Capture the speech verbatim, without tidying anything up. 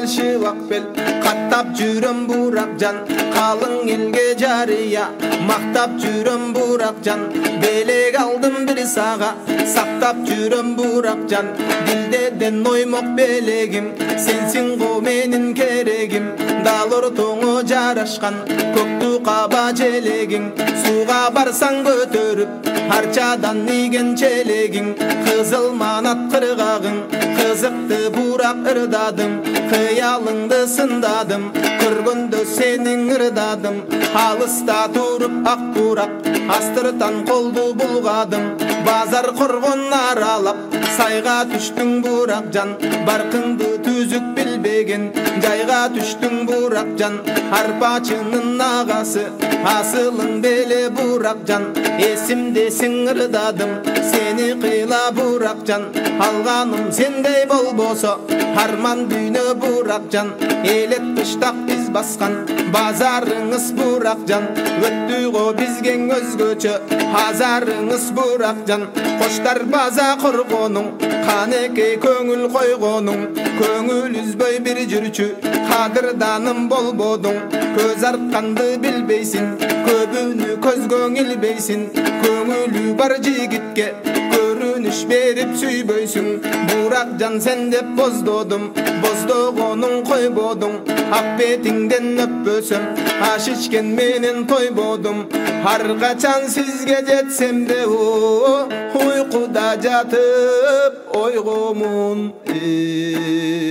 шыбак бел каттап жүрөм бурак жан калың элге жарыя мактап жүрөм бурак жан белек алдым бир сага сактап жүрөм бурак жан дилдеден оймок белегим сенсиң го менин керегим дал ортоңо жарашкан көктү каба желегиң сууга барсаң көтөрүп арчадан ийген челегиң кызыл манат кыргагың кызыкты бурак ырдадым кыялыңды сындадым көргөндө сенин ырдадым алыста туруп ак бурак астыртан колду булгадым базар коргон аралап сайга түштүң бурак жан баркыңды түзүк билбеген жайга түштүң бурак жан арпачынын агасы асылың беле бурак жан эсимдесиң ырдадым сени кыйла бурак жан алганым сендей болбосо арман дүйнө бурак жан элек кыштак биз баскан базарыңыз бурак жан өттү го бизге өзгөчө азарыңыз бурак жан коштар база коргонуң канекей көңүл койгонуң көңүл үзбөй бир жүрчү кадырданым болбодуң көз артканды билбейсиң көбүнү көзгөң илбейсиң көңүлү бар жигитке көрүнүш берип сүйбөйсүң бурак жан сен деп боздодум боздогонуң койбодуң ак бетиңден өппөсөм аш ичкен менен тойбодум ар качан сизге жетсем де уйкуда жатып ойгомун